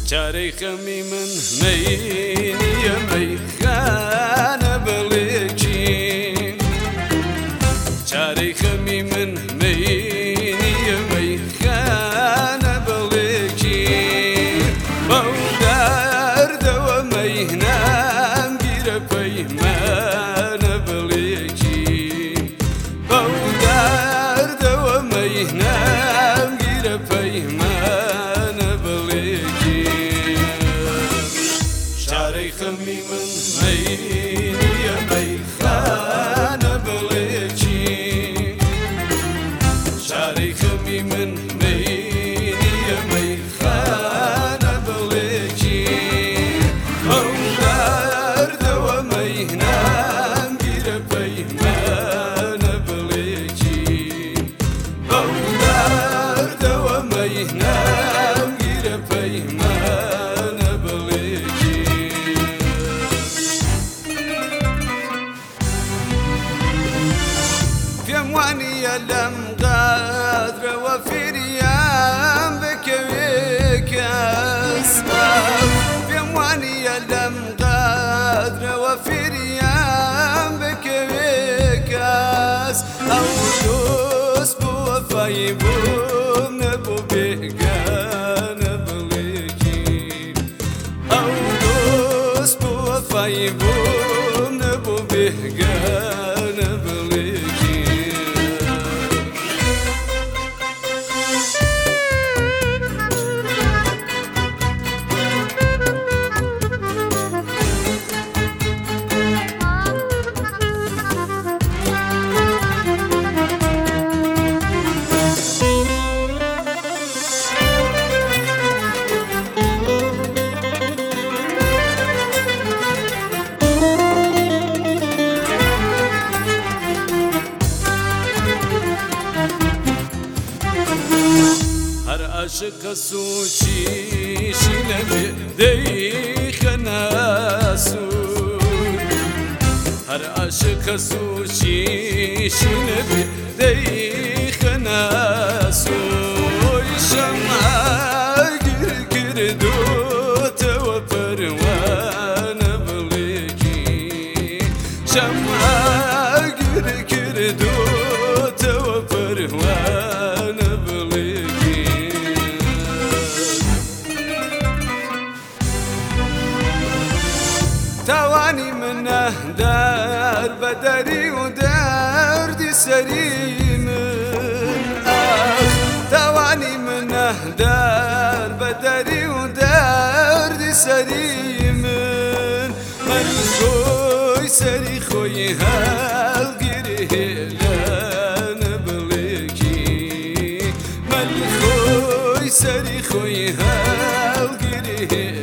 چارەی خەمی من مەینیە مەیخانە بەڵێکی چارەی خەمی من مەینیە مەیخانە بەڵێکی بەو دەردەوە مەیهنام گیرە پەیمانە بەڵێکی بەو دەردەوە مەیهنام گیرە پەیمانە بەڵێکی چارەی خەمی من مەینیە مەیخانە بەڵێکی چارەی خەمی من مەینیە مەیخانە بەڵێکی ئەو دەردەوە مەیهنام گیرە پەیمانە بەڵێکی ئەو دەردەوە مەیهنام گیرە پەیمانە بەڵێکی پێم وانییە لەم قادرەوە فێریان بکەوێ کەس پێم وانییە لەم قادرەوە فێریان بکەوێ کەس ئەو دۆست بۆ وەفایی بۆم نەبوو بێگانە بڵێکی ئەو دۆست بۆ وەفایی بۆم نەبوو بێگانە بڵێکی هەر عاشقە سوچیشی لەبێ دەیخەنە سوود هەر عاشقە سوچیشی لەبێ دەیخەنە سوۆی شەمعاگر کردوتەوە پەروانە بڵێکی شەمعاگر کردوتەوە پەروانە بڵێکی تاوانی منە دەر بە دەری و دەردی سەری من تاوانی منە دەر بە دەری و دەردی سەری من خۆی سەری خۆی هەڵگیری هێلانە بڵێکی خۆی سەری خۆی هەڵگیری